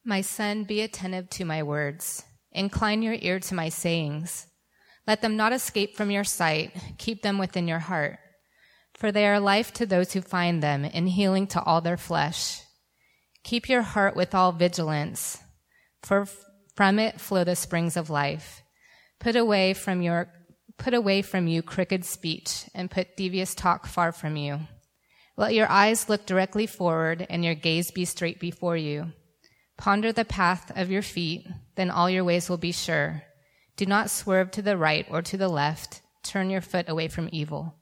My son, be attentive to my words. Incline your ear to my sayings. Let them not escape from your sight. Keep them within your heart. For they are life to those who find them and healing to all their flesh. Keep your heart with all vigilance, for from it flow the springs of life. Put away from you crooked speech, and put devious talk far from you. Let your eyes look directly forward, and your gaze be straight before you. Ponder the path of your feet, then all your ways will be sure. Do not swerve to the right or to the left. Turn your foot away from evil.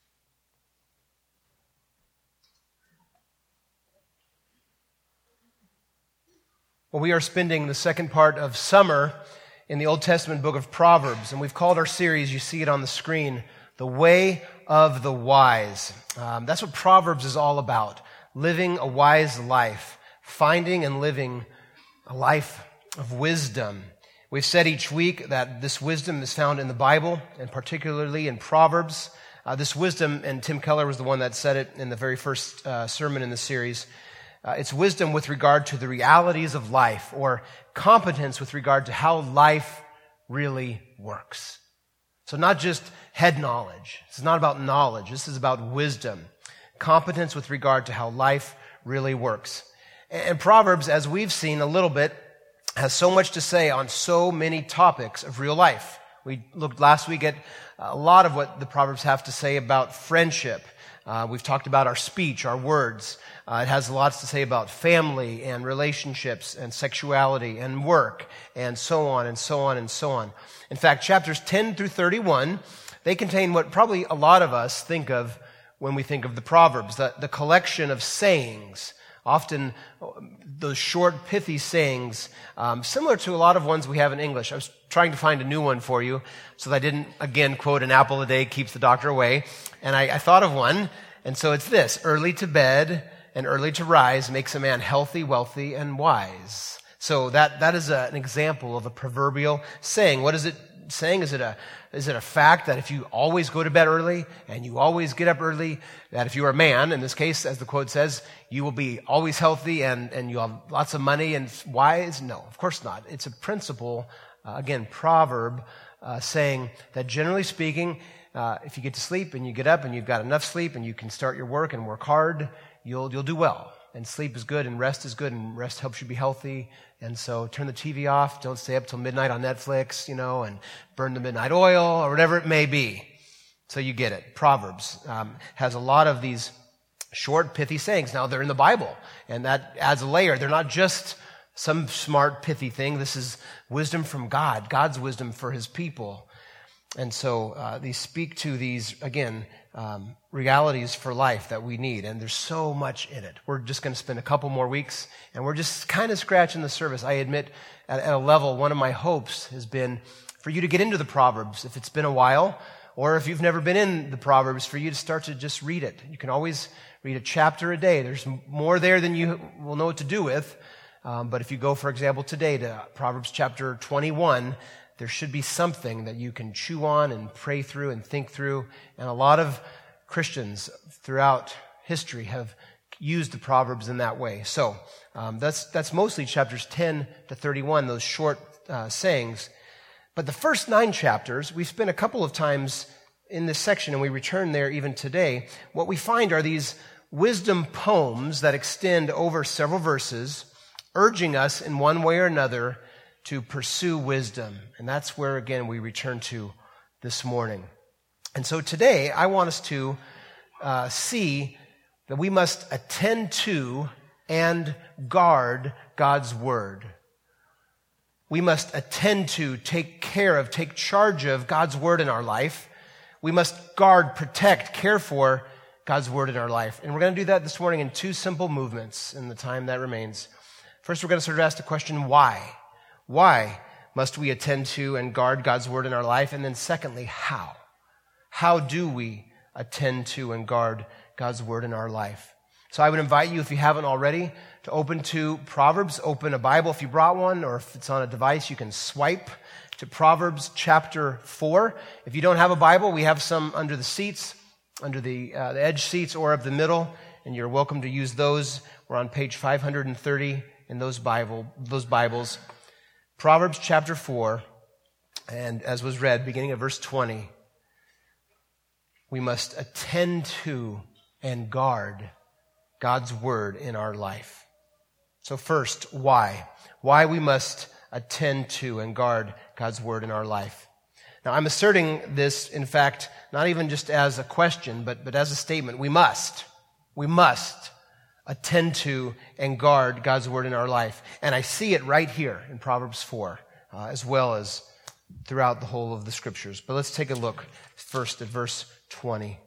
Well, we are spending the second part of summer in the Old Testament book of Proverbs, and we've called our series, you see it on the screen, The Way of the Wise. That's what Proverbs is all about, living a wise life, finding and living a life of wisdom. We've said each week that this wisdom is found in the Bible, and particularly in Proverbs. This wisdom, and Tim Keller was the one that said it in the very first sermon in the series, it's wisdom with regard to the realities of life, or competence with regard to how life really works. So not just head knowledge. This is not about knowledge. This is about wisdom. Competence with regard to how life really works. And Proverbs, as we've seen a little bit, has so much to say on so many topics of real life. We looked last week at a lot of what the Proverbs have to say about friendship. We've talked about our speech, our words. It has lots to say about family and relationships and sexuality and work and so on and so on and so on. In fact, chapters 10 through 31, they contain what probably a lot of us think of when we think of the Proverbs, the collection of sayings, often those short, pithy sayings, similar to a lot of ones we have in English. I was trying to find a new one for you so that I didn't, again, quote, an apple a day keeps the doctor away. And I thought of one, and so it's this: early to bed and early to rise makes a man healthy, wealthy, and wise. So that is an example of a proverbial saying. What is it saying? Is it a fact that if you always go to bed early and you always get up early, that if you are a man, in this case, as the quote says, you will be always healthy and you'll have lots of money and wise? No, of course not. It's a principle, again, proverb, saying that generally speaking, if you get to sleep and you get up and you've got enough sleep and you can start your work and work hard, you'll do well. And sleep is good and rest is good and rest helps you be healthy. And so turn the TV off. Don't stay up till midnight on Netflix, and burn the midnight oil or whatever it may be. So you get it. Proverbs has a lot of these short, pithy sayings. Now they're in the Bible, and that adds a layer. They're not just some smart, pithy thing. This is wisdom from God, God's wisdom for his people. And so these speak to these, again, realities for life that we need. And there's so much in it. We're just going to spend a couple more weeks, and we're just kind of scratching the surface. I admit, at a level, one of my hopes has been for you to get into the Proverbs, if it's been a while, or if you've never been in the Proverbs, for you to start to just read it. You can always read a chapter a day. There's more there than you will know what to do with. But if you go, for example, today to Proverbs chapter 21, there should be something that you can chew on and pray through and think through. And a lot of Christians throughout history have used the Proverbs in that way. So that's mostly chapters 10 to 31, those short sayings. But the first 9 chapters, we've spent a couple of times in this section, and we return there even today. What we find are these wisdom poems that extend over several verses, urging us in one way or another to pursue wisdom. And that's where, again, we return to this morning. And so today, I want us to see that we must attend to and guard God's Word. We must attend to, take care of, take charge of God's Word in our life. We must guard, protect, care for God's Word in our life. And we're going to do that this morning in 2 simple movements in the time that remains. First, we're going to sort of ask the question, why? Why must we attend to and guard God's Word in our life? And then secondly, how? How do we attend to and guard God's Word in our life? So I would invite you, if you haven't already, to open to Proverbs. Open a Bible if you brought one, or if it's on a device, you can swipe to Proverbs chapter 4. If you don't have a Bible, we have some under the seats, under the edge seats or up the middle, and you're welcome to use those. We're on page 530 in those Bibles, Proverbs chapter 4, and as was read, beginning at verse 20, we must attend to and guard God's word in our life. So first, why? Why we must attend to and guard God's word in our life. Now, I'm asserting this, in fact, not even just as a question, but as a statement. We must attend to and guard God's word in our life. And I see it right here in Proverbs 4, as well as throughout the whole of the scriptures. But let's take a look first at verse 20.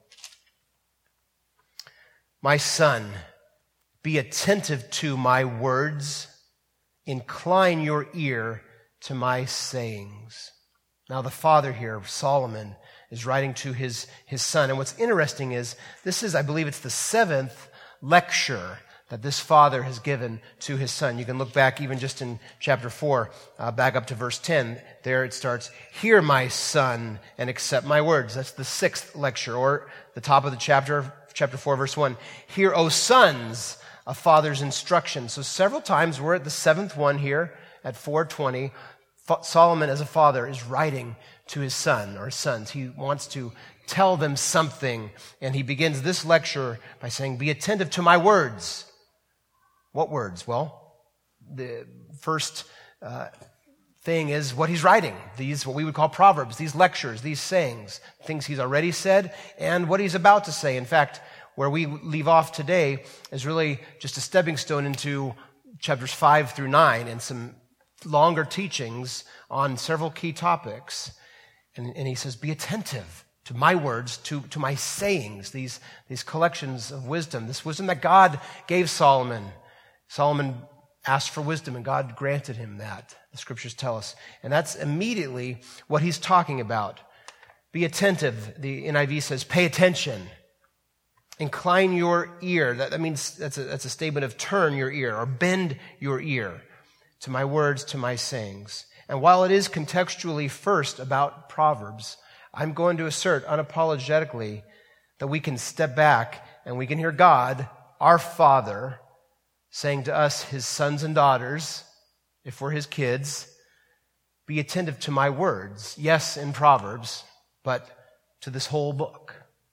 My son, be attentive to my words. Incline your ear to my sayings. Now the father here, Solomon, is writing to his son. And what's interesting is, this is, I believe it's the 7th lecture that this father has given to his son. You can look back even just in chapter 4, back up to verse 10. There it starts, hear my son and accept my words. That's the 6th lecture, or the top of the chapter 4, verse 1. Hear, O sons, a father's instruction. So several times we're at the 7th one here at 4:20. Solomon, as a father, is writing to his son or his sons. He wants to tell them something, and he begins this lecture by saying, be attentive to my words. What words? Well, the first thing is what he's writing. These, what we would call proverbs, these lectures, these sayings, things he's already said, and what he's about to say. In fact, where we leave off today is really just a stepping stone into chapters 5 through 9 and some longer teachings on several key topics. And he says, be attentive to my words, to my sayings, these collections of wisdom, this wisdom that God gave Solomon. Solomon asked for wisdom, and God granted him that, the scriptures tell us. And that's immediately what he's talking about. Be attentive. The NIV says, pay attention. Incline your ear. That means that's a statement of turn your ear or bend your ear to my words, to my sayings. And while it is contextually first about Proverbs, I'm going to assert unapologetically that we can step back and we can hear God, our Father, saying to us, his sons and daughters, if we're his kids, be attentive to my words. Yes, in Proverbs, but to this whole book.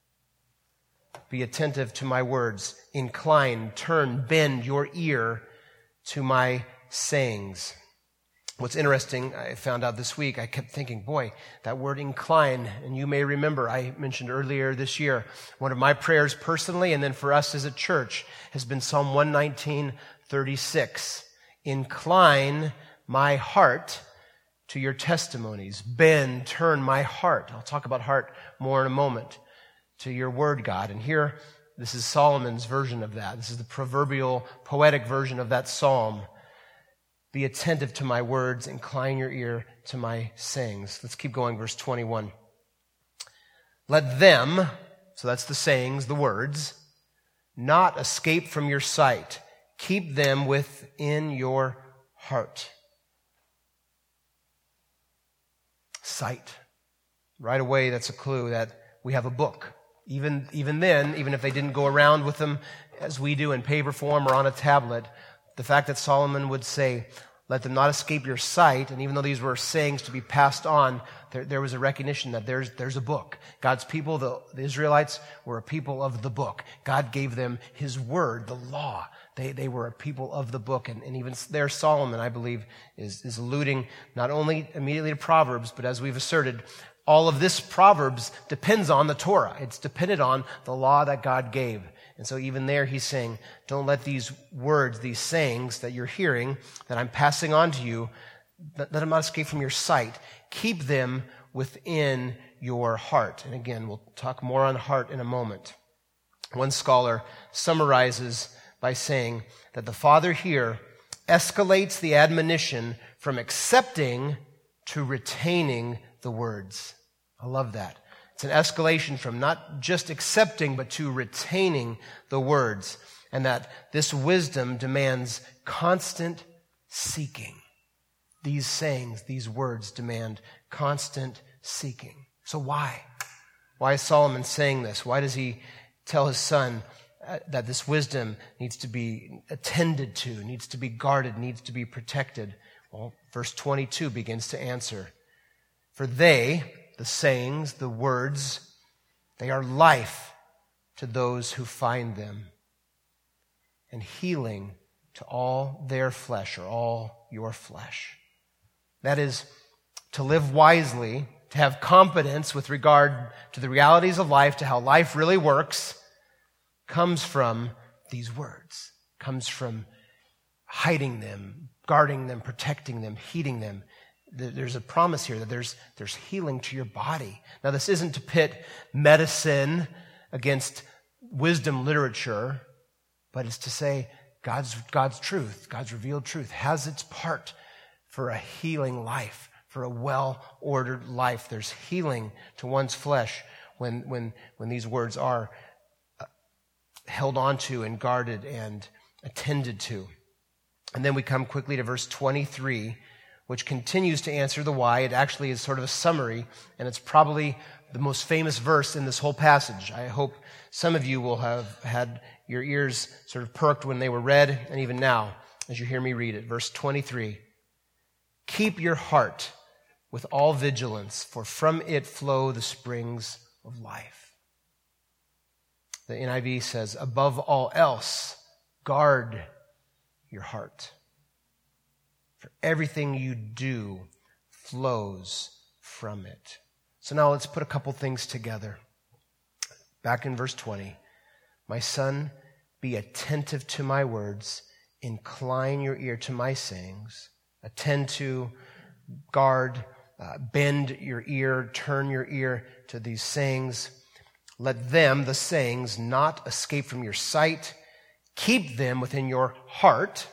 Be attentive to my words. Incline, turn, bend your ear to my sayings. What's interesting, I found out this week, I kept thinking, boy, that word incline, and you may remember, I mentioned earlier this year, one of my prayers personally, and then for us as a church, has been Psalm 119:36. Incline my heart to your testimonies. Bend, turn my heart. I'll talk about heart more in a moment. To your word, God. And here, this is Solomon's version of that. This is the proverbial, poetic version of that psalm. Be attentive to my words, incline your ear to my sayings. Let's keep going, verse 21. Let them, so that's the sayings, the words, not escape from your sight. Keep them within your heart. Sight. Right away, that's a clue that we have a book. Even then, even if they didn't go around with them as we do in paper form or on a tablet, the fact that Solomon would say, let them not escape your sight, and even though these were sayings to be passed on, there was a recognition that there's a book. God's people, the Israelites, were a people of the book. God gave them his word, the law. They were a people of the book. And even there, Solomon, I believe, is alluding not only immediately to Proverbs, but as we've asserted, all of this Proverbs depends on the Torah. It's dependent on the law that God gave. And so even there he's saying, don't let these words, these sayings that you're hearing, that I'm passing on to you, let them not escape from your sight. Keep them within your heart. And again, we'll talk more on heart in a moment. One scholar summarizes by saying that the Father here escalates the admonition from accepting to retaining the words. I love that. It's an escalation from not just accepting, but to retaining the words. And that this wisdom demands constant seeking. These sayings, these words demand constant seeking. So why? Why is Solomon saying this? Why does he tell his son, that this wisdom needs to be attended to, needs to be guarded, needs to be protected? Well, verse 22 begins to answer. For they, the sayings, the words, they are life to those who find them, and healing to all their flesh, or all your flesh. That is, to live wisely, to have competence with regard to the realities of life, to how life really works, comes from these words, comes from hiding them, guarding them, protecting them, heeding them. There's a promise here that there's healing to your body. Now, this isn't to pit medicine against wisdom literature, but it's to say God's truth, God's revealed truth, has its part for a healing life, for a well-ordered life. There's healing to one's flesh when these words are held onto and guarded and attended to. And then we come quickly to verse 23, which continues to answer the why. It actually is sort of a summary, and it's probably the most famous verse in this whole passage. I hope some of you will have had your ears sort of perked when they were read, and even now, as you hear me read it. Verse 23, keep your heart with all vigilance, for from it flow the springs of life. The NIV says, above all else, guard your heart. For everything you do flows from it. So now let's put a couple things together. Back in verse 20, my son, be attentive to my words, incline your ear to my sayings, attend to, guard, bend your ear, turn your ear to these sayings. Let them, the sayings, not escape from your sight. Keep them within your heart.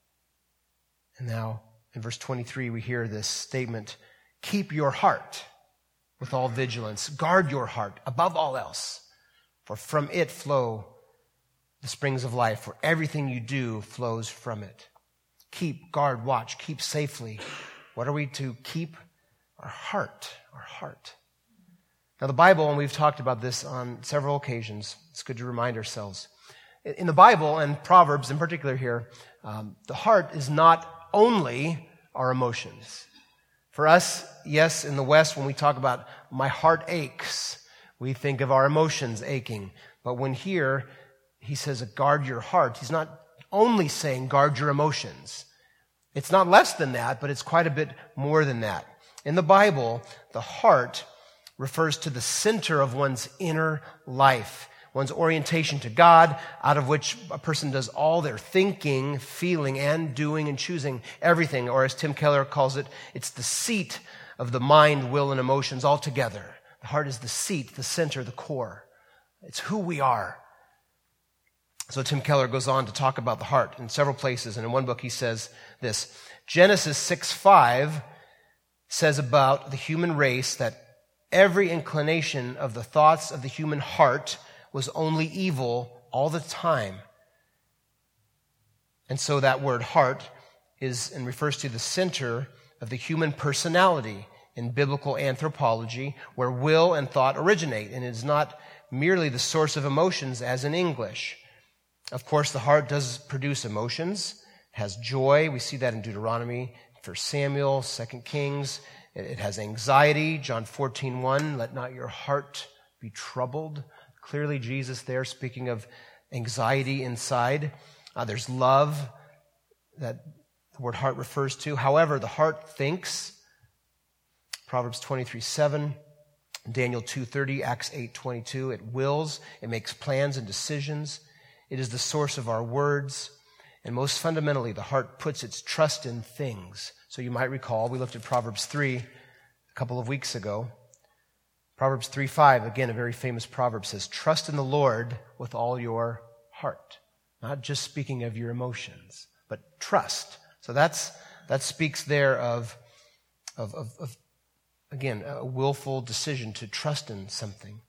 And now, in verse 23, we hear this statement, keep your heart with all vigilance. Guard your heart above all else, for from it flow the springs of life, for everything you do flows from it. Keep, guard, watch, keep safely. What are we to keep? Our heart, our heart. Now the Bible, and we've talked about this on several occasions, it's good to remind ourselves. In the Bible, and Proverbs in particular here, the heart is not only our emotions. For us, yes, in the West, when we talk about my heart aches, we think of our emotions aching. But when here, he says, guard your heart, he's not only saying guard your emotions. It's not less than that, but it's quite a bit more than that. In the Bible, the heart refers to the center of one's inner life, one's orientation to God, out of which a person does all their thinking, feeling, and doing and choosing everything. Or as Tim Keller calls it, it's the seat of the mind, will, and emotions all together. The heart is the seat, the center, the core. It's who we are. So Tim Keller goes on to talk about the heart in several places, and in one book he says this, Genesis 6:5 says about the human race that every inclination of the thoughts of the human heart was only evil all the time. And so that word heart is and refers to the center of the human personality in biblical anthropology, where will and thought originate, and it is not merely the source of emotions as in English. Of course, the heart does produce emotions, has joy. We see that in Deuteronomy, 1 Samuel, 2 Kings. It has anxiety, John 14:1, let not your heart be troubled. Clearly, Jesus there speaking of anxiety inside. There's love that the word heart refers to. However, the heart thinks. Proverbs 23:7, Daniel 2:30, Acts 8:22. It wills, it makes plans and decisions. It is the source of our words. And most fundamentally, the heart puts its trust in things. So you might recall, we looked at Proverbs 3 a couple of weeks ago. Proverbs 3:5, again, a very famous proverb, says, trust in the Lord with all your heart. Not just speaking of your emotions, but trust. So that speaks there of again, a willful decision to trust in something.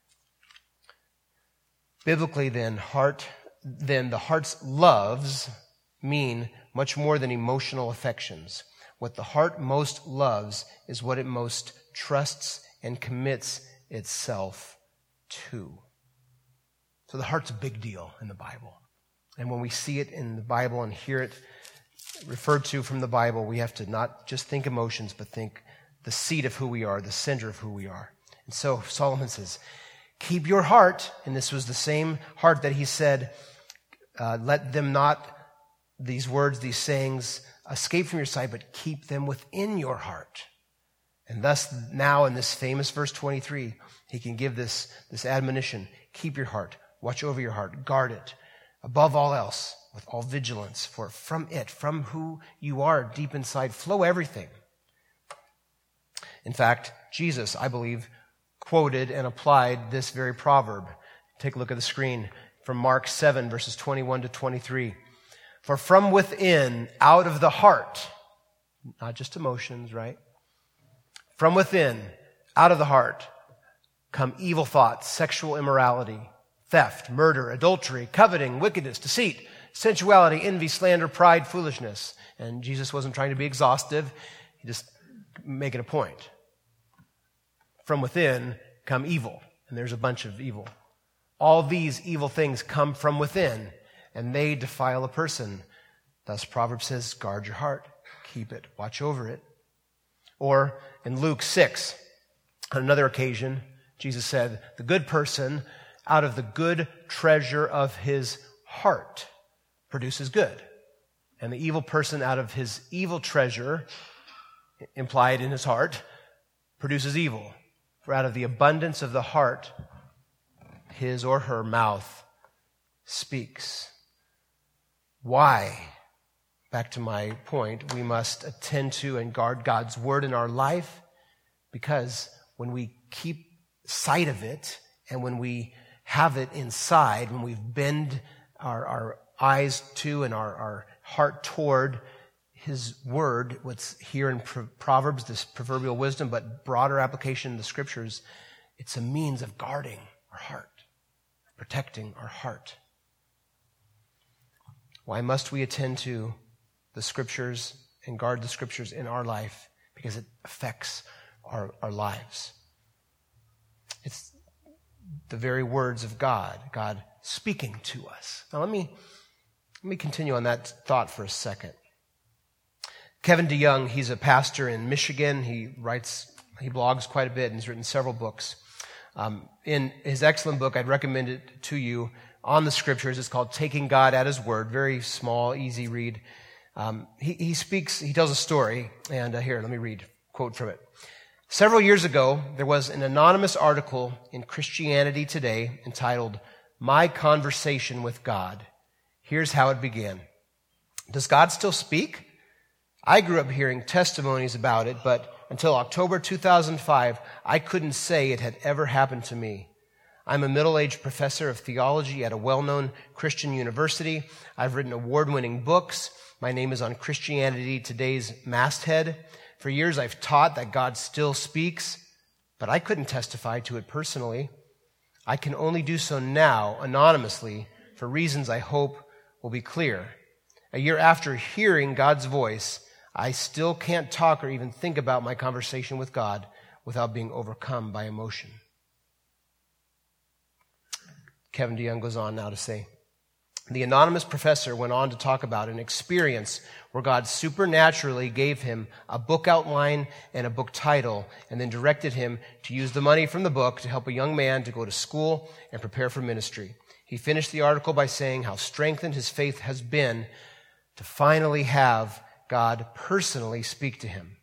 Biblically, then, the heart's loves mean much more than emotional affections. What the heart most loves is what it most trusts and commits itself to. So the heart's a big deal in the Bible. And when we see it in the Bible and hear it referred to from the Bible, we have to not just think emotions, but think the seat of who we are, the center of who we are. And so Solomon says, keep your heart, and this was the same heart that he said, let them not, these words, these sayings, escape from your sight, but keep them within your heart. And thus now in this famous verse 23, he can give this admonition, keep your heart, watch over your heart, guard it, above all else, with all vigilance, for from it, from who you are deep inside, flow everything. In fact, Jesus, I believe, quoted and applied this very proverb. Take a look at the screen from Mark 7, verses 21 to 23. For from within, out of the heart, not just emotions, right? From within, out of the heart, come evil thoughts, sexual immorality, theft, murder, adultery, coveting, wickedness, deceit, sensuality, envy, slander, pride, foolishness. And Jesus wasn't trying to be exhaustive. He just making a point. From within come evil. And there's a bunch of evil. All these evil things come from within, and they defile a person. Thus Proverbs says, guard your heart, keep it, watch over it. Or in Luke 6, on another occasion, Jesus said, the good person out of the good treasure of his heart produces good. And the evil person out of his evil treasure, implied in his heart, produces evil. For out of the abundance of the heart, his or her mouth speaks. Why? Back to my point, we must attend to and guard God's word in our life, because when we keep sight of it and when we have it inside, when we bend our eyes to and our heart toward his word, what's here in Proverbs, this proverbial wisdom, but broader application in the scriptures, it's a means of guarding our heart, protecting our heart. Why must we attend to the scriptures and guard the scriptures in our life? Because it affects our lives. It's the very words of God, God speaking to us. Now let me continue on that thought for a second. Kevin DeYoung, he's a pastor in Michigan. He blogs quite a bit and he's written several books. In his excellent book, I'd recommend it to you, on the scriptures. It's called Taking God at His Word. Very small, easy read. He tells a story, and here, let me read a quote from it. Several years ago, there was an anonymous article in Christianity Today entitled, My Conversation with God. Here's how it began. Does God still speak? I grew up hearing testimonies about it, but until October 2005, I couldn't say it had ever happened to me. I'm a middle-aged professor of theology at a well-known Christian university. I've written award-winning books. My name is on Christianity Today's masthead. For years, I've taught that God still speaks, but I couldn't testify to it personally. I can only do so now, anonymously, for reasons I hope will be clear. A year after hearing God's voice, I still can't talk or even think about my conversation with God without being overcome by emotion. Kevin DeYoung goes on now to say, the anonymous professor went on to talk about an experience where God supernaturally gave him a book outline and a book title, and then directed him to use the money from the book to help a young man to go to school and prepare for ministry. He finished the article by saying how strengthened his faith has been to finally have God personally speak to him.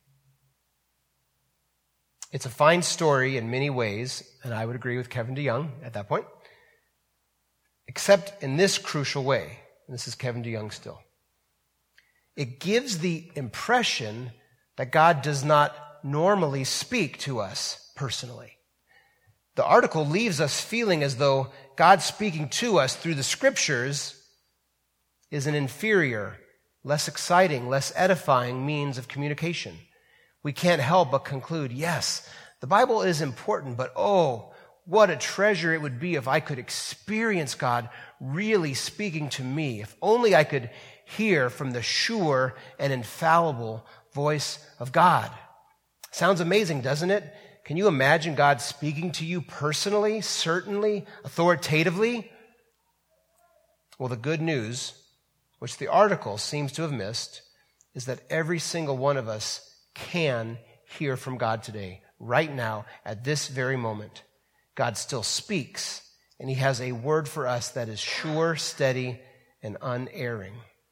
It's a fine story in many ways, and I would agree with Kevin DeYoung at that point, except in this crucial way. And this is Kevin DeYoung still. It gives the impression that God does not normally speak to us personally. The article leaves us feeling as though God speaking to us through the scriptures is an inferior, less exciting, less edifying means of communication. We can't help but conclude, yes, the Bible is important, but oh, what a treasure it would be if I could experience God really speaking to me. If only I could hear from the sure and infallible voice of God. Sounds amazing, doesn't it? Can you imagine God speaking to you personally, certainly, authoritatively? Well, the good news, which the article seems to have missed, is that every single one of us can hear from God today, right now, at this very moment. God still speaks, and he has a word for us that is sure, steady, and unerring.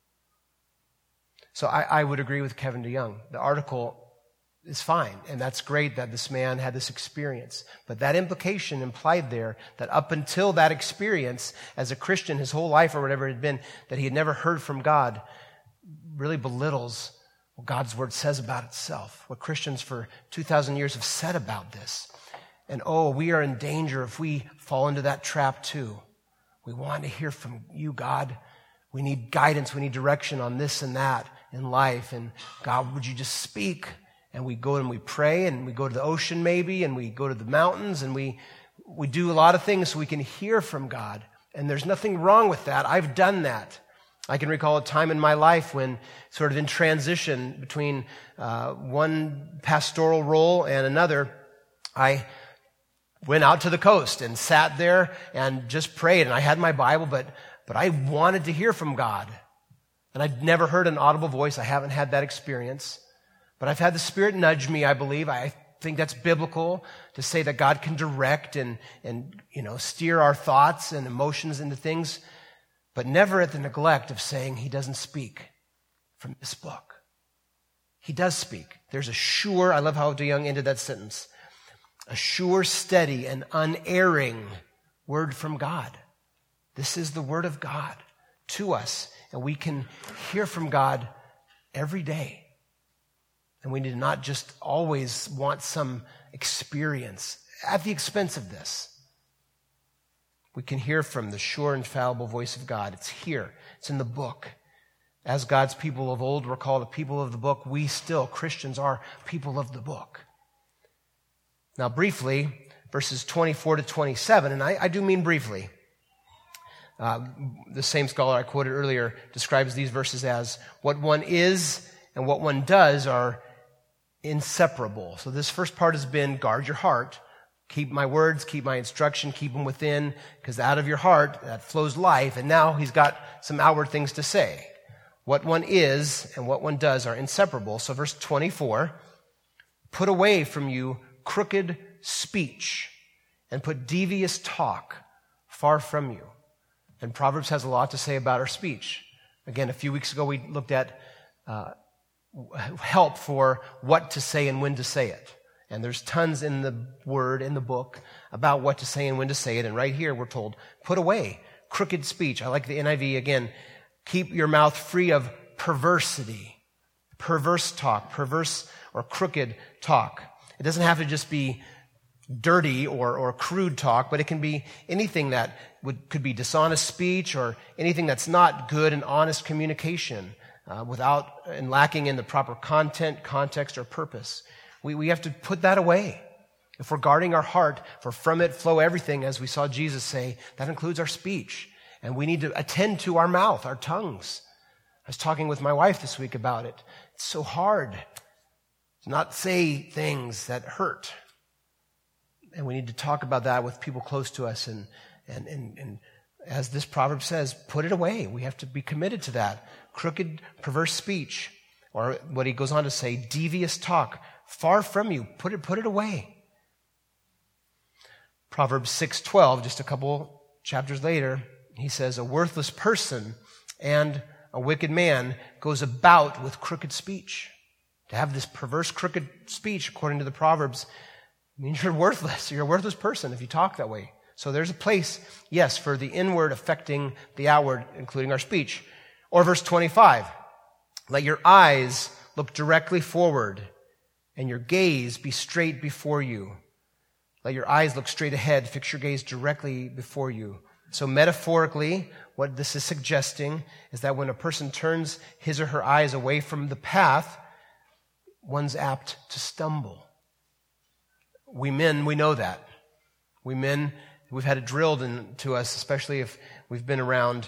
So I would agree with Kevin DeYoung. The article is fine, and that's great that this man had this experience. But that implication implied there that up until that experience, as a Christian, his whole life or whatever it had been, that he had never heard from God, really belittles what God's word says about itself, what Christians for 2,000 years have said about this. And we are in danger if we fall into that trap too. We want to hear from you, God. We need guidance. We need direction on this and that in life. And God, would you just speak? And we go and we pray, and we go to the ocean maybe, and we go to the mountains, and we do a lot of things so we can hear from God. And there's nothing wrong with that. I've done that. I can recall a time in my life when, sort of in transition between one pastoral role and another, I went out to the coast and sat there and just prayed. And I had my Bible, but I wanted to hear from God. And I'd never heard an audible voice. I haven't had that experience. But I've had the Spirit nudge me, I believe. I think that's biblical to say that God can direct and steer our thoughts and emotions into things, but never at the neglect of saying he doesn't speak from this book. He does speak. There's a sure, I love how DeYoung ended that sentence, a sure, steady, and unerring word from God. This is the word of God to us, and we can hear from God every day. And we need not just always want some experience at the expense of this. We can hear from the sure, infallible voice of God. It's here. It's in the book. As God's people of old were called a people of the book, we still, Christians, are people of the book. Now, briefly, verses 24 to 27, and I do mean briefly. The same scholar I quoted earlier describes these verses as what one is and what one does are inseparable. So this first part has been guard your heart. Keep my words, keep my instruction, keep them within, because out of your heart, that flows life. And now he's got some outward things to say. What one is and what one does are inseparable. So verse 24, put away from you crooked speech and put devious talk far from you. And Proverbs has a lot to say about our speech. Again, a few weeks ago we looked at help for what to say and when to say it. And there's tons in the word, in the book, about what to say and when to say it. And right here we're told, put away crooked speech. I like the NIV again. Keep your mouth free of perversity, perverse talk, perverse or crooked talk. It doesn't have to just be dirty or crude talk, but it can be anything that could be dishonest speech or anything that's not good and honest communication. Without and lacking in the proper content, context, or purpose. We have to put that away. If we're guarding our heart, for from it flow everything, as we saw Jesus say, that includes our speech. And we need to attend to our mouth, our tongues. I was talking with my wife this week about it. It's so hard to not say things that hurt. And we need to talk about that with people close to us. And as this proverb says, put it away. We have to be committed to that. Crooked, perverse speech, or what he goes on to say, devious talk, far from you. Put it away. Proverbs 6:12, just a couple chapters later, he says, a worthless person and a wicked man goes about with crooked speech. To have this perverse, crooked speech, according to the Proverbs, means you're worthless. You're a worthless person if you talk that way. So there's a place, yes, for the inward affecting the outward, including our speech. Or verse 25, let your eyes look directly forward and your gaze be straight before you. Let your eyes look straight ahead, fix your gaze directly before you. So metaphorically, what this is suggesting is that when a person turns his or her eyes away from the path, one's apt to stumble. We men, we know that. We men, we've had it drilled into us, especially if we've been around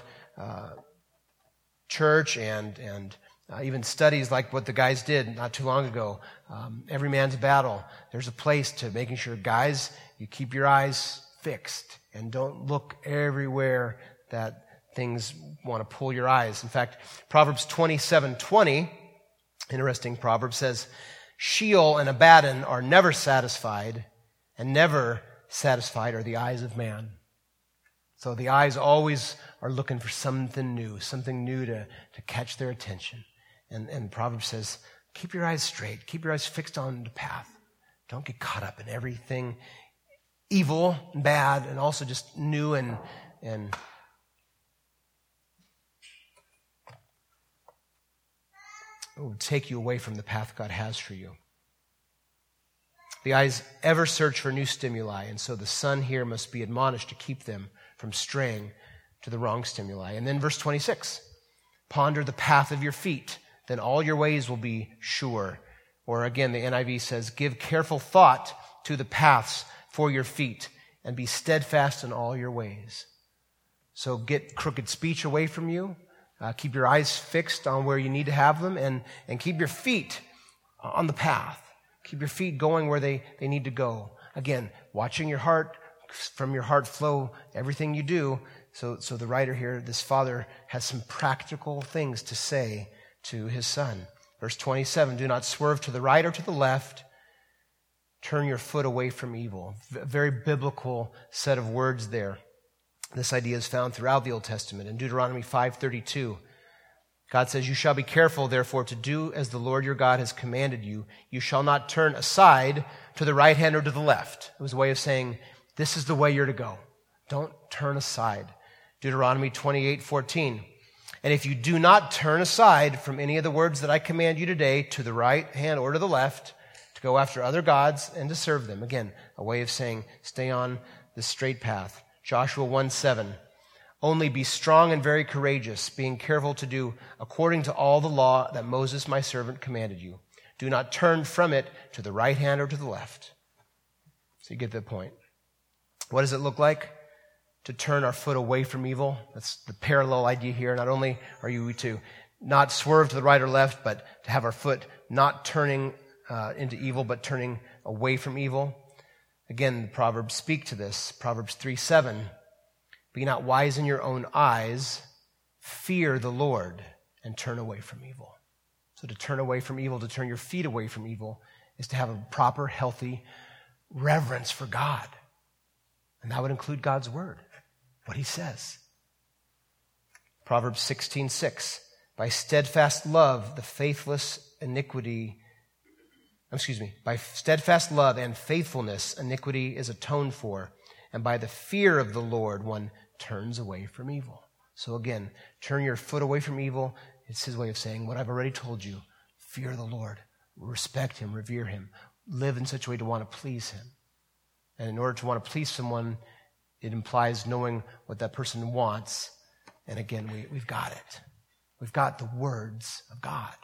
church and even studies like what the guys did not too long ago. Every man's battle. There's a place to making sure, guys, you keep your eyes fixed and don't look everywhere that things want to pull your eyes. In fact, Proverbs 27:20, interesting proverb, says, Sheol and Abaddon are never satisfied, and never satisfied are the eyes of man. So the eyes always are looking for something new to catch their attention. And Proverbs says, keep your eyes straight, keep your eyes fixed on the path. Don't get caught up in everything evil and bad, and also just new and it will take you away from the path God has for you. The eyes ever search for new stimuli, and so the son here must be admonished to keep them from straying to the wrong stimuli. And then verse 26, ponder the path of your feet, then all your ways will be sure. Or again, the NIV says, give careful thought to the paths for your feet, and be steadfast in all your ways. So get crooked speech away from you. Keep your eyes fixed on where you need to have them, and keep your feet on the path. Keep your feet going where they need to go. Again, watching your heart, from your heart flow everything you do. So the writer here, this father, has some practical things to say to his son. Verse 27, do not swerve to the right or to the left. Turn your foot away from evil. A very biblical set of words there. This idea is found throughout the Old Testament. In Deuteronomy 5:32, God says, you shall be careful, therefore, to do as the Lord your God has commanded you. You shall not turn aside to the right hand or to the left. It was a way of saying, this is the way you're to go. Don't turn aside. Deuteronomy 28:14. And if you do not turn aside from any of the words that I command you today to the right hand or to the left, to go after other gods and to serve them. Again, a way of saying, stay on the straight path. Joshua 1:7. Only be strong and very courageous, being careful to do according to all the law that Moses my servant commanded you. Do not turn from it to the right hand or to the left. So you get the point. What does it look like to turn our foot away from evil? That's the parallel idea here. Not only are you to not swerve to the right or left, but to have our foot not turning into evil, but turning away from evil. Again, the Proverbs speak to this. Proverbs 3:7. Be not wise in your own eyes. Fear the Lord and turn away from evil. So to turn away from evil, to turn your feet away from evil, is to have a proper, healthy reverence for God. And that would include God's word, what he says. Proverbs 16:6. By steadfast love, by steadfast love and faithfulness, iniquity is atoned for. And by the fear of the Lord, one turns away from evil. So again, turn your foot away from evil. It's his way of saying what I've already told you. Fear the Lord. Respect him. Revere him. Live in such a way to want to please him. And in order to want to please someone, it implies knowing what that person wants. And again, we've got it. We've got the words of God.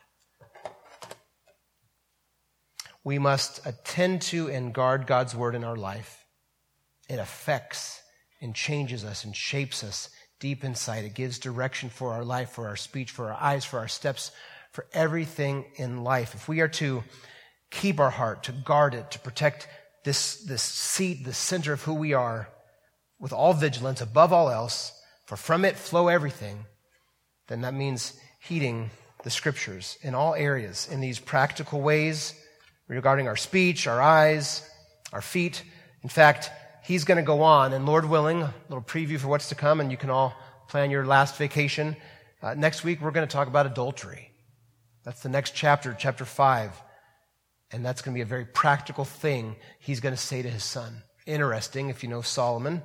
We must attend to and guard God's word in our life. It affects and changes us and shapes us deep inside. It gives direction for our life, for our speech, for our eyes, for our steps, for everything in life. If we are to keep our heart, to guard it, to protect this seat, the center of who we are, with all vigilance, above all else, for from it flow everything, then that means heeding the scriptures in all areas, in these practical ways regarding our speech, our eyes, our feet. In fact, he's going to go on, and Lord willing, a little preview for what's to come, and you can all plan your last vacation. Next week, we're going to talk about adultery. That's the next chapter, chapter 5. And that's going to be a very practical thing he's going to say to his son. Interesting, if you know Solomon.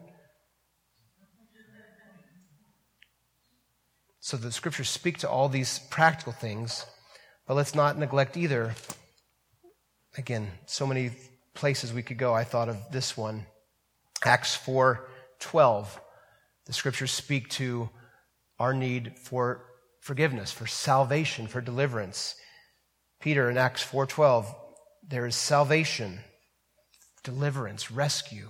So the scriptures speak to all these practical things, but let's not neglect either. Again, so many places we could go. I thought of this one. Acts 4:12. The scriptures speak to our need for forgiveness, for salvation, for deliverance. Peter in Acts 4:12, there is salvation, deliverance, rescue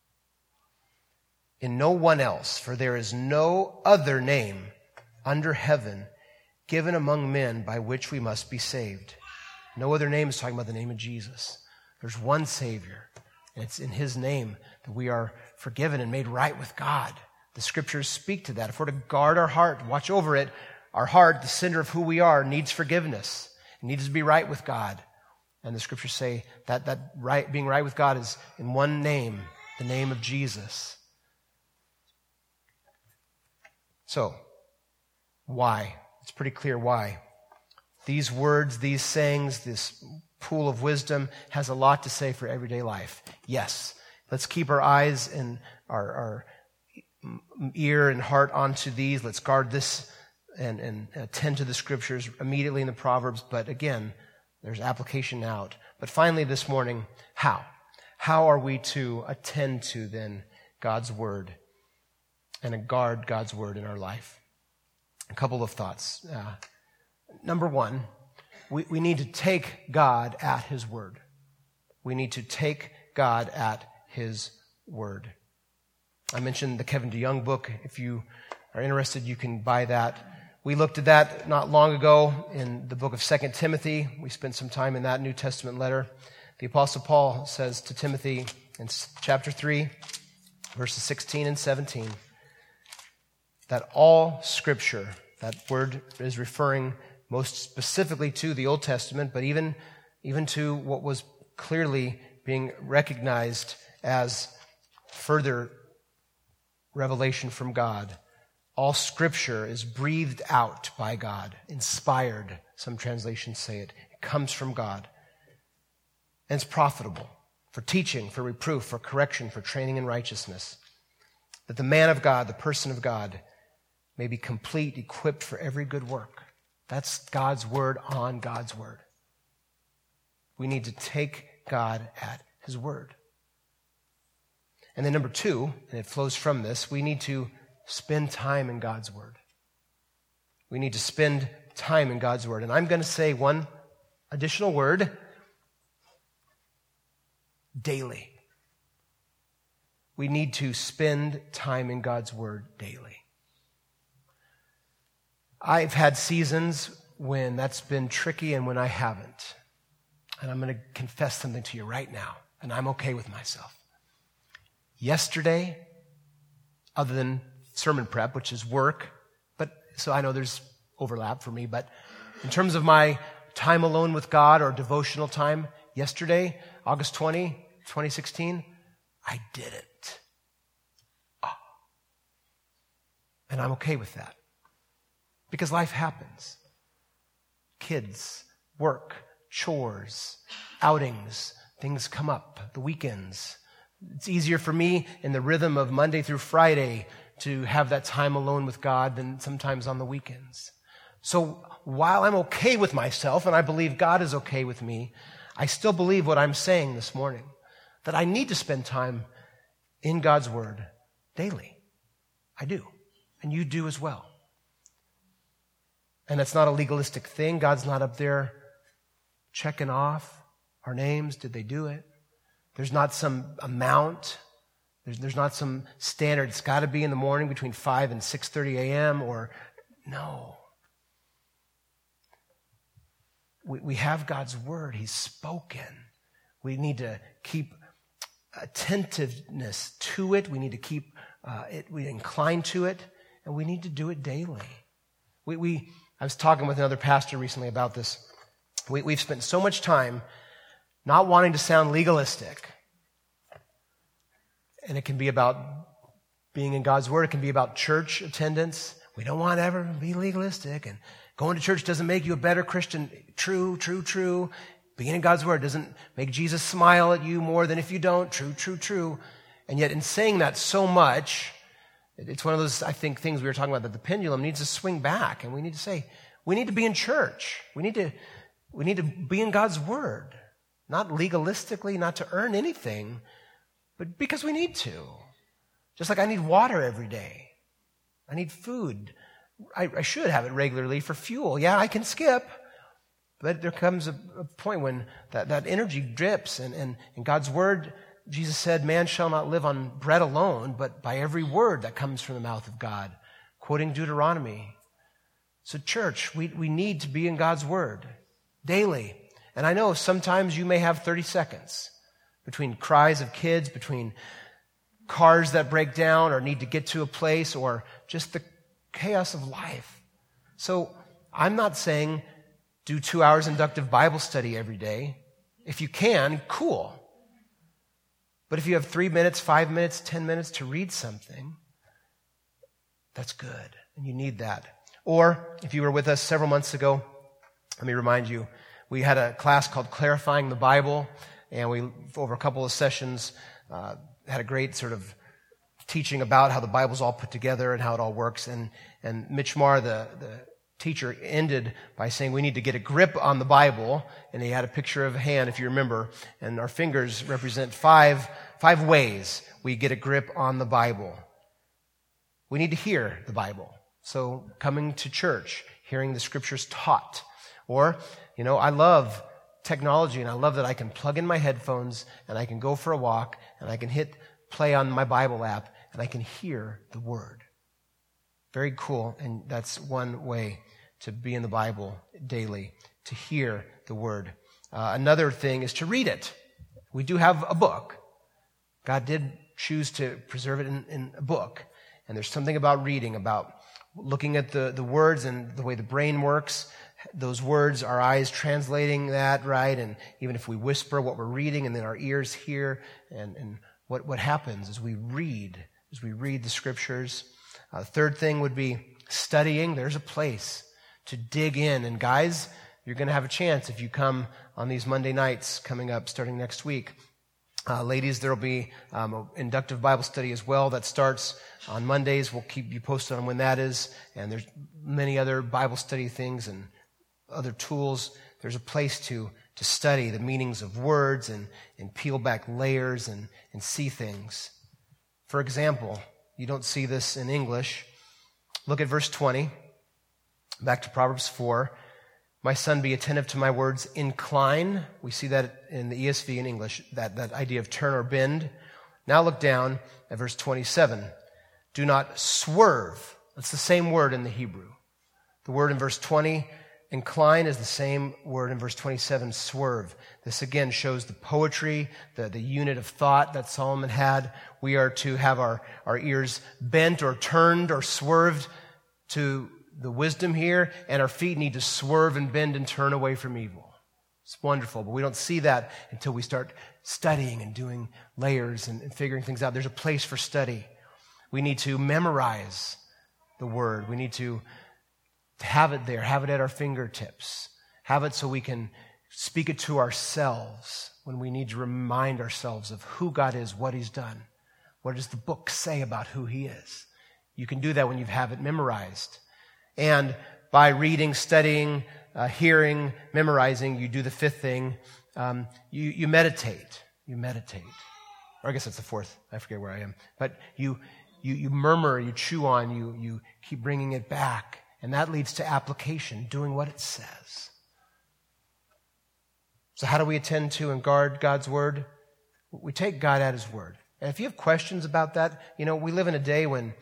in no one else, for there is no other name under heaven given among men by which we must be saved. No other name is talking about the name of Jesus. There's one Savior, and it's in his name that we are forgiven and made right with God. The Scriptures speak to that. If we're to guard our heart, watch over it, our heart, the center of who we are, needs forgiveness. It needs to be right with God. And the Scriptures say that being right with God is in one name, the name of Jesus. So, why? It's pretty clear why. These words, these sayings, this pool of wisdom has a lot to say for everyday life. Yes, let's keep our eyes and our ear and heart onto these. Let's guard this and attend to the Scriptures immediately in the Proverbs. But again, there's application out. But finally this morning, how? How are we to attend to then God's Word and guard God's Word in our life? A couple of thoughts. Number one, we need to take God at His Word. We need to take God at His Word. I mentioned the Kevin DeYoung book. If you are interested, you can buy that. We looked at that not long ago in the book of 2 Timothy. We spent some time in that New Testament letter. The Apostle Paul says to Timothy in chapter 3, verses 16 and 17, that all Scripture, that word is referring most specifically to the Old Testament, but even to what was clearly being recognized as further revelation from God. All Scripture is breathed out by God, inspired, some translations say it. It comes from God. And it's profitable for teaching, for reproof, for correction, for training in righteousness, that the man of God, the person of God, may be complete, equipped for every good work. That's God's Word on God's Word. We need to take God at His Word. And then number two, and it flows from this, we need to spend time in God's Word. We need to spend time in God's Word. And I'm going to say one additional word: daily. We need to spend time in God's Word daily. I've had seasons when that's been tricky and when I haven't. And I'm going to confess something to you right now, and I'm okay with myself. Yesterday, other than sermon prep, which is work, but so I know there's overlap for me, but in terms of my time alone with God or devotional time, yesterday, August 20, 2016, I didn't. And I'm okay with that. Because life happens. Kids, work, chores, outings, things come up, the weekends. It's easier for me in the rhythm of Monday through Friday to have that time alone with God than sometimes on the weekends. So while I'm okay with myself, and I believe God is okay with me, I still believe what I'm saying this morning, that I need to spend time in God's Word daily. I do. And you do as well. And that's not a legalistic thing. God's not up there checking off our names. Did they do it? There's not some amount. There's not some standard. It's got to be in the morning between 5 and 6:30 a.m. or no. We have God's Word. He's spoken. We need to keep attentiveness to it. We need to keep we incline to it, and we need to do it daily. I was talking with another pastor recently about this. We've spent so much time not wanting to sound legalistic. And it can be about being in God's Word. It can be about church attendance. We don't want to ever be legalistic. And going to church doesn't make you a better Christian. True. Being in God's Word doesn't make Jesus smile at you more than if you don't. True. And yet in saying that so much, it's one of those, I think, things we were talking about, that the pendulum needs to swing back. And we need to say, we need to be in church. We need to be in God's Word. Not legalistically, not to earn anything, but because we need to. Just like I need water every day. I need food. I should have it regularly for fuel. Yeah, I can skip. But there comes a point when that energy drips. And in God's Word, Jesus said, man shall not live on bread alone, but by every word that comes from the mouth of God. Quoting Deuteronomy. So church, we need to be in God's Word daily. And I know sometimes you may have 30 seconds between cries of kids, between cars that break down or need to get to a place, or just the chaos of life. So I'm not saying do 2 hours inductive Bible study every day. If you can, cool. But if you have 3 minutes, 5 minutes, 10 minutes to read something, that's good, and you need that. Or if you were with us several months ago, let me remind you, we had a class called Clarifying the Bible, and we, over a couple of sessions, had a great sort of teaching about how the Bible's all put together and how it all works. And Mitch Marr, the teacher, ended by saying we need to get a grip on the Bible, and he had a picture of a hand, if you remember, and our fingers represent five ways we get a grip on the Bible. We need to hear the Bible. So coming to church, hearing the scriptures taught. Or, I love technology, and I love that I can plug in my headphones, and I can go for a walk, and I can hit play on my Bible app, and I can hear the Word. Very cool, and that's one way to be in the Bible daily, to hear the Word. Another thing is to read it. We do have a book. God did choose to preserve it in a book, and there's something about reading, about looking at the words and the way the brain works. Those words, our eyes translating that, right? And even if we whisper what we're reading, and then our ears hear, and what happens as we read the scriptures. Third thing would be studying. There's a place to dig in. And guys, you're going to have a chance if you come on these Monday nights coming up starting next week. Ladies, there will be inductive Bible study as well that starts on Mondays. We'll keep you posted on when that is. And there's many other Bible study things and other tools. There's a place to study the meanings of words and peel back layers and see things. For example, you don't see this in English. Look at verse 20. Back to Proverbs 4. My son, be attentive to my words. Incline. We see that in the ESV in English, that idea of turn or bend. Now look down at verse 27. Do not swerve. That's the same word in the Hebrew. The word in verse 20, incline, is the same word in verse 27, swerve. This again shows the poetry, the unit of thought that Solomon had. We are to have our ears bent or turned or swerved to the wisdom here, and our feet need to swerve and bend and turn away from evil. It's wonderful, but we don't see that until we start studying and doing layers and figuring things out. There's a place for study. We need to memorize the word. We need to have it there, have it at our fingertips, have it so we can speak it to ourselves when we need to remind ourselves of who God is, what He's done. What does the book say about who He is? You can do that when you have it memorized. And by reading, studying, hearing, memorizing, you do the fifth thing. You meditate. You meditate. Or I guess that's the fourth. I forget where I am. But you murmur, you chew on, you keep bringing it back. And that leads to application, doing what it says. So how do we attend to and guard God's word? We take God at His word. And if you have questions about that, we live in a day when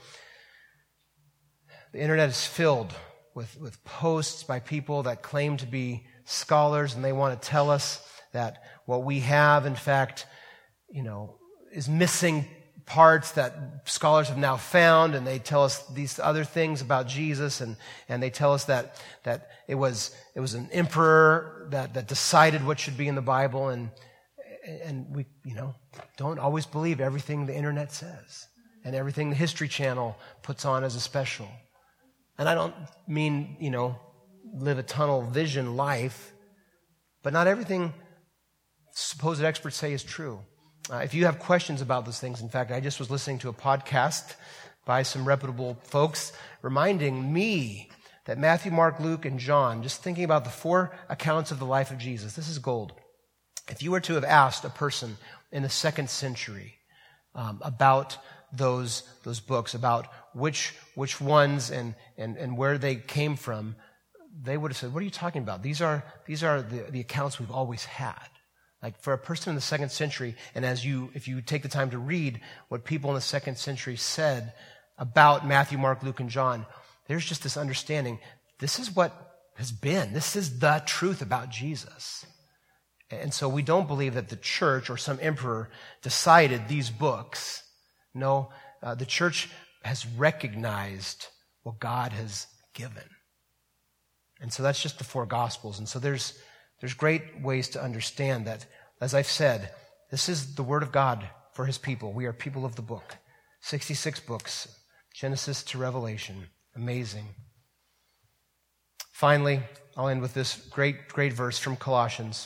the internet is filled with posts by people that claim to be scholars, and they want to tell us that what we have, in fact, is missing parts that scholars have now found, and they tell us these other things about Jesus, and they tell us that it was an emperor that decided what should be in the Bible, and we don't always believe everything the internet says and everything the History Channel puts on as a special. And I don't mean live a tunnel vision life, but not everything supposed experts say is true. If you have questions about those things, in fact, I just was listening to a podcast by some reputable folks reminding me that Matthew, Mark, Luke, and John, just thinking about the 4 accounts of the life of Jesus, this is gold. If you were to have asked a person in the 2nd century about those books, about which ones and where they came from, they would have said, "What are you talking about? These are the accounts we've always had." Like for a person in the 2nd century, and if you take the time to read what people in the 2nd century said about Matthew, Mark, Luke, and John, there's just this understanding. This is what has been. This is the truth about Jesus. And so we don't believe that the church or some emperor decided these books. No, the church has recognized what God has given. And so that's just the four Gospels. And so there's great ways to understand that, as I've said, this is the Word of God for His people. We are people of the book. 66 books, Genesis to Revelation. Amazing. Finally, I'll end with this great verse from Colossians.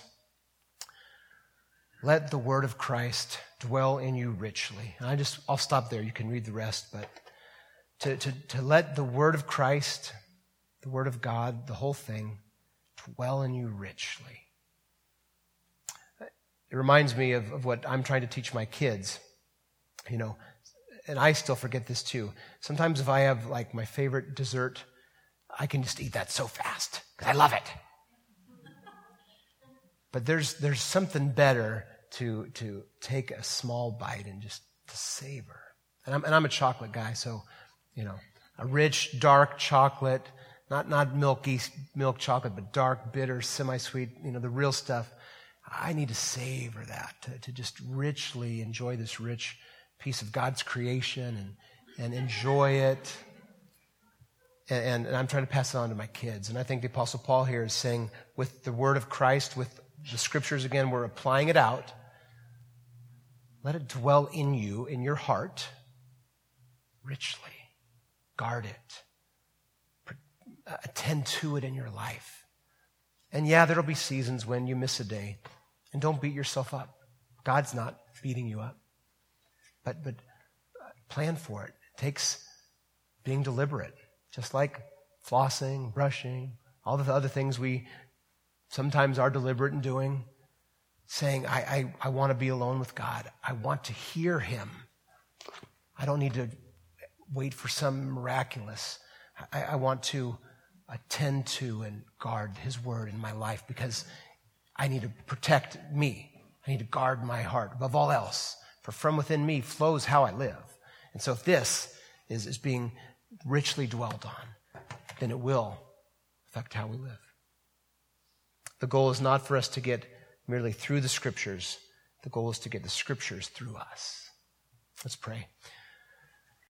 Let the word of Christ dwell in you richly. And I'll stop there. You can read the rest, but to let the word of Christ, the word of God, the whole thing, dwell in you richly. It reminds me of what I'm trying to teach my kids. You know, and I still forget this too. Sometimes if I have like my favorite dessert, I can just eat that so fast because I love it. But there's something better to take a small bite and just to savor. And I'm a chocolate guy, so you know, a rich, dark chocolate, not milk chocolate, but dark, bitter, semi-sweet, you know, the real stuff. I need to savor that, to just richly enjoy this rich piece of God's creation and enjoy it. And I'm trying to pass it on to my kids. And I think the Apostle Paul here is saying, with the word of Christ, with the scriptures again, we're applying it out. Let it dwell in you, in your heart, richly. Guard it. Attend to it in your life. And yeah, there'll be seasons when you miss a day. And don't beat yourself up. God's not beating you up. But plan for it. It takes being deliberate. Just like flossing, brushing, all the other things we sometimes are deliberate in doing. Saying, I want to be alone with God. I want to hear Him. I don't need to wait for some miraculous. I want to attend to and guard His word in my life because I need to protect me. I need to guard my heart above all else. For from within me flows how I live. And so if this is being richly dwelled on, then it will affect how we live. The goal is not for us to get merely through the Scriptures. The goal is to get the Scriptures through us. Let's pray.